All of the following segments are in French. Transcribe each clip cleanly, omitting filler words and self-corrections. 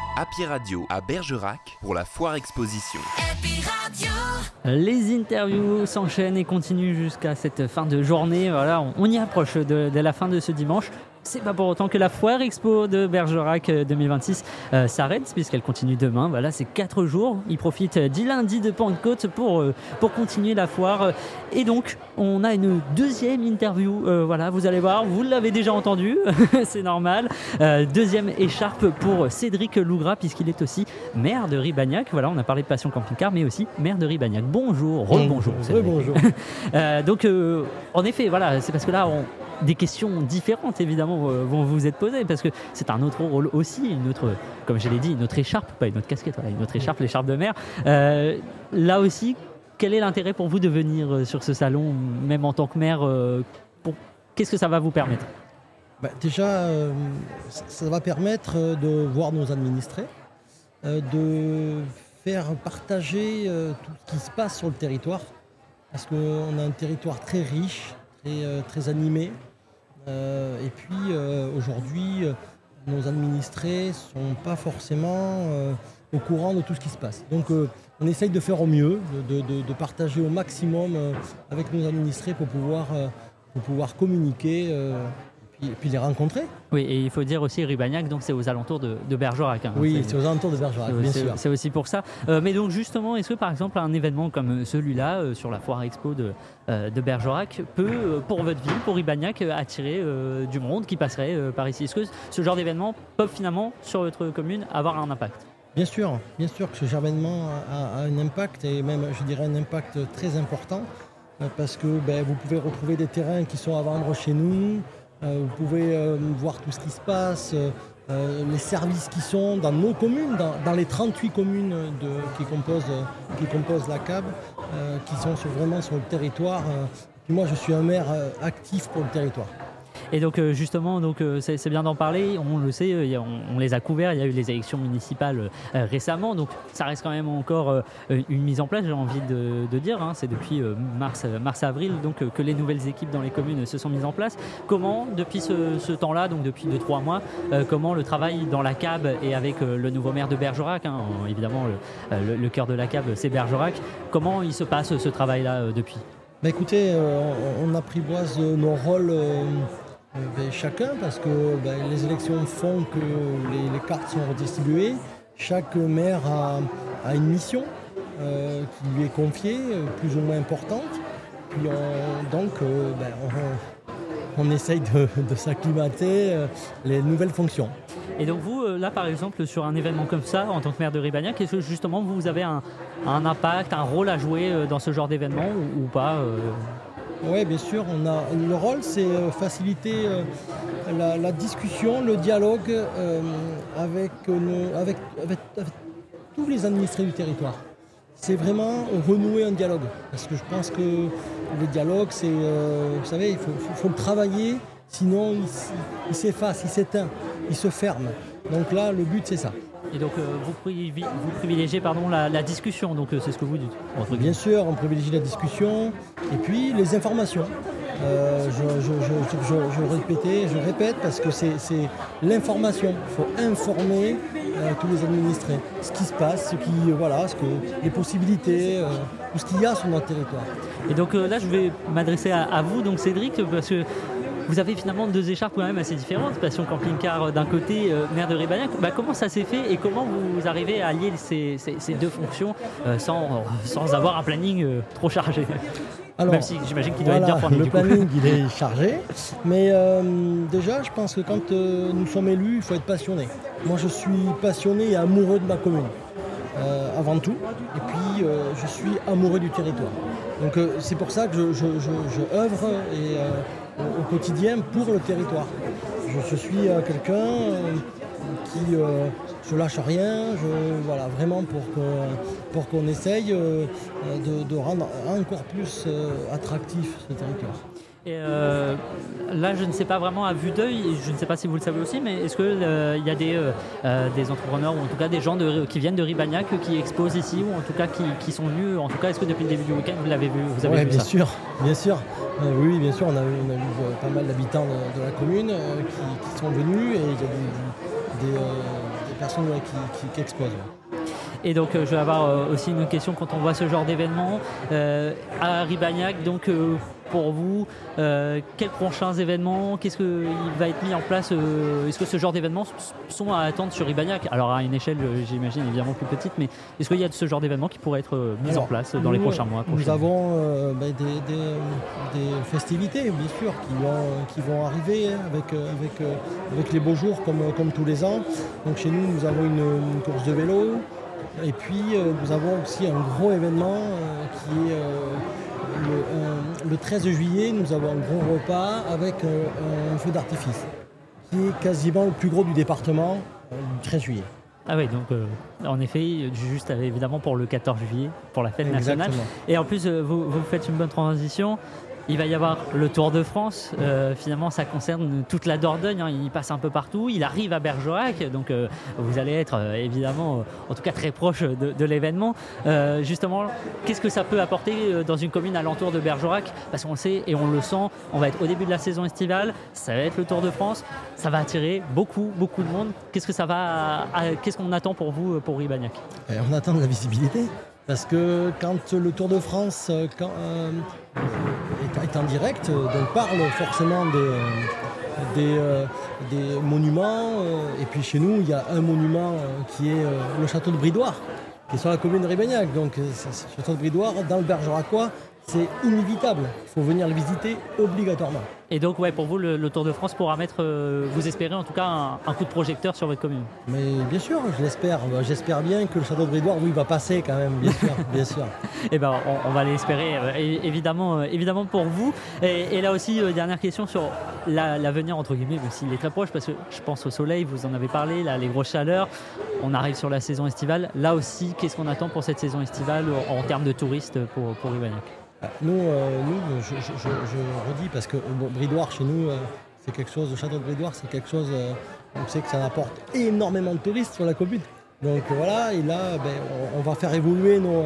Happy Radio à Bergerac pour la foire exposition. Happy Radio. Les interviews s'enchaînent et continuent jusqu'à cette fin de journée. Voilà, on y approche de la fin de ce dimanche. C'est pas pour autant que la foire expo de Bergerac 2026 s'arrête, puisqu'elle continue demain. Voilà, c'est 4 jours. Ils profitent du lundi de Pentecôte pour continuer la foire. Et donc, on a une deuxième interview. Voilà, vous allez voir, vous l'avez déjà entendu, c'est normal. Deuxième écharpe pour Cédric Lougras, puisqu'il est aussi maire de Ribagnac. Voilà, on a parlé de Passion Camping-Car, mais aussi maire de Ribagnac. Bonjour, rebonjour. Rebonjour. Donc, en effet, voilà, c'est parce que là, des questions différentes évidemment vont vous être posées, parce que c'est un autre rôle aussi, une autre, comme je l'ai dit, une autre écharpe, pas une autre casquette, voilà, une autre écharpe, l'écharpe de maire. Là aussi, quel est l'intérêt pour vous de venir sur ce salon, même en tant que maire, qu'est-ce que ça va vous permettre ? Déjà, ça va permettre de voir nos administrés, de faire partager tout ce qui se passe sur le territoire, parce qu'on a un territoire très riche, très animé. Et puis aujourd'hui, nos administrés ne sont pas forcément au courant de tout ce qui se passe. Donc on essaye de faire au mieux, de partager au maximum avec nos administrés pour pouvoir communiquer et puis les rencontrer. Oui, et il faut dire aussi Ribagnac, donc c'est aux alentours de Bergerac. Hein, oui, c'est aux alentours de Bergerac, bien sûr. C'est aussi pour ça. Mais donc justement, est-ce que par exemple un événement comme celui-là, sur la foire expo de Bergerac, peut, pour votre ville, pour Ribagnac, attirer du monde qui passerait par ici ? Est-ce que ce genre d'événements peuvent finalement, sur votre commune, avoir un impact ? Bien sûr que ce genre d'événement a un impact, et même, je dirais, un impact très important, parce que vous pouvez retrouver des terrains qui sont à vendre chez nous. Vous pouvez voir tout ce qui se passe, les services qui sont dans nos communes, dans les 38 communes qui composent la CAB, qui sont vraiment sur le territoire. Puis moi, je suis un maire actif pour le territoire. Et donc justement, c'est bien d'en parler, on le sait, on les a couverts, il y a eu les élections municipales récemment, donc ça reste quand même encore une mise en place, j'ai envie de dire, hein, c'est depuis mars-avril donc, que les nouvelles équipes dans les communes se sont mises en place. Comment, depuis ce temps-là, donc depuis 2-3 mois, comment le travail dans la CAB et avec le nouveau maire de Bergerac, hein, évidemment le cœur de la CAB c'est Bergerac, comment il se passe ce travail-là depuis ? Écoutez, on apprivoise nos rôles chacun, parce que les élections font que les cartes sont redistribuées. Chaque maire a une mission qui lui est confiée, plus ou moins importante. Puis on essaye de s'acclimater les nouvelles fonctions. Et donc vous, là par exemple, sur un événement comme ça, en tant que maire de Ribagnac, est-ce que justement vous avez un impact, un rôle à jouer dans ce genre d'événement ou pas Oui, bien sûr. Le rôle, c'est faciliter la discussion, le dialogue avec tous les administrés du territoire. C'est vraiment renouer un dialogue. Parce que je pense que le dialogue, c'est, vous savez, il faut le travailler, sinon il s'efface, il s'éteint, il se ferme. Donc là, le but, c'est ça. Et donc vous privilégiez la discussion, donc c'est ce que vous dites. Bien sûr, on privilégie la discussion et puis les informations. Je répète parce que c'est l'information. Il faut informer tous les administrés. Ce qui se passe, les possibilités, tout ce qu'il y a sur notre territoire. Et donc là, je vais m'adresser à vous, donc Cédric, parce que vous avez finalement 2 écharpes quand même assez différentes. Passion Camping-Car d'un côté, maire de Ribagnac. Comment ça s'est fait et comment vous arrivez à allier ces 2 fonctions sans avoir un planning trop chargé ? Alors, même si j'imagine qu'il doit être bien fourni. Le planning, il est chargé. Mais déjà, je pense que quand nous sommes élus, il faut être passionné. Moi, je suis passionné et amoureux de ma commune, avant tout. Et puis, je suis amoureux du territoire. Donc, c'est pour ça que je œuvre au quotidien pour le territoire. Je suis quelqu'un qui je lâche rien, vraiment pour qu'on essaye de rendre encore plus attractif ce territoire. Et là, je ne sais pas vraiment à vue d'œil, je ne sais pas si vous le savez aussi, mais est-ce qu'il y a des entrepreneurs ou en tout cas des gens qui viennent de Ribagnac qui exposent ici ou en tout cas qui sont venus, en tout cas est-ce que depuis le début du week-end vous avez vu ça ? Bien sûr. Oui, bien sûr, on a eu pas mal d'habitants de la commune qui sont venus et il y a des personnes qui exposent. Et donc je vais avoir aussi une question quand on voit ce genre d'événement à Ribagnac. Donc pour vous, quels prochains événements, qu'est-ce qu'il va être mis en place est-ce que ce genre d'événements sont à attendre sur Ribagnac? Alors à une échelle, j'imagine, évidemment plus petite, mais est-ce qu'il y a de ce genre d'événements qui pourraient être mis en place dans les prochains mois? Nous avons des festivités, bien sûr, qui vont arriver avec les beaux jours comme tous les ans. Donc chez nous avons une course de vélo. Et puis nous avons aussi un gros événement qui est le 13 juillet, nous avons un gros repas avec un feu d'artifice qui est quasiment le plus gros du département du 13 juillet. Ah oui, donc en effet, juste évidemment pour le 14 juillet, pour la fête nationale. Exactement. Et en plus, vous faites une bonne transition. Il va y avoir le Tour de France. Finalement, ça concerne toute la Dordogne. Il passe un peu partout. Il arrive à Bergerac. Donc, vous allez être évidemment, en tout cas, très proche de l'événement. Justement, qu'est-ce que ça peut apporter dans une commune alentour de Bergerac? Parce qu'on le sait et on le sent, on va être au début de la saison estivale. Ça va être le Tour de France. Ça va attirer beaucoup de monde. Qu'est-ce qu'on attend pour vous, pour Ribagnac? On attend de la visibilité. Parce que quand le Tour de France est en direct, on parle forcément des monuments. Et puis chez nous, il y a un monument qui est le château de Bridoire, qui est sur la commune de Ribagnac. Donc ce château de Bridoire, dans le Bergeracois, c'est inévitable. Il faut venir le visiter obligatoirement. Et donc, pour vous, le Tour de France pourra mettre, vous espérez en tout cas, un coup de projecteur sur votre commune? Mais bien sûr, je l'espère. J'espère bien que le château de Bridoire, va passer quand même, bien sûr. Et on va l'espérer, évidemment pour vous. Et là aussi, dernière question sur l'avenir, entre guillemets, même s'il est très proche, parce que je pense au soleil, vous en avez parlé, là, les grosses chaleurs. On arrive sur la saison estivale. Là aussi, qu'est-ce qu'on attend pour cette saison estivale en termes de touristes pour Ribagnac? Nous, je redis, parce que Bridoire, chez nous, c'est quelque chose, le château de Bridoire, c'est quelque chose, on sait que ça apporte énormément de touristes sur la commune. Donc voilà, et là, on va faire évoluer nos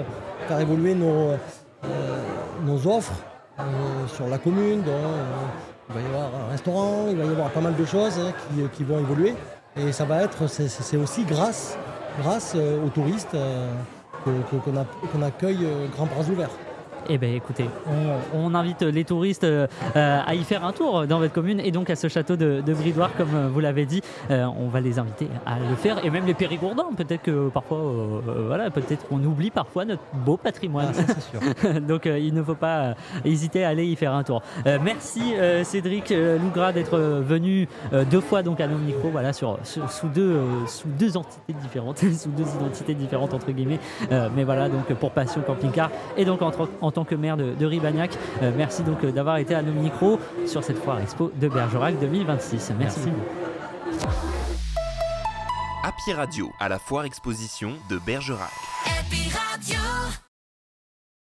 offres sur la commune. Donc, il va y avoir un restaurant, il va y avoir pas mal de choses qui vont évoluer. Et ça va être, c'est aussi grâce aux touristes qu'on accueille grands bras ouverts. Eh bien écoutez, on invite les touristes à y faire un tour dans votre commune et donc à ce château de Bridoire, comme vous l'avez dit. On va les inviter à le faire, et même les Périgourdins. Peut-être que parfois, peut-être qu'on oublie parfois notre beau patrimoine. Ah, ça, c'est sûr. Donc il ne faut pas hésiter à aller y faire un tour. Merci Cédric Lougras d'être venu 2 fois donc à nos micros, sous deux entités différentes, sous 2 identités différentes entre guillemets. Mais voilà, donc pour Passion Camping-Car et donc en tant que maire de Ribagnac. Merci donc d'avoir été à nos micros sur cette foire expo de Bergerac 2026. Merci. Happy Radio à la foire exposition de Bergerac. Happy Radio.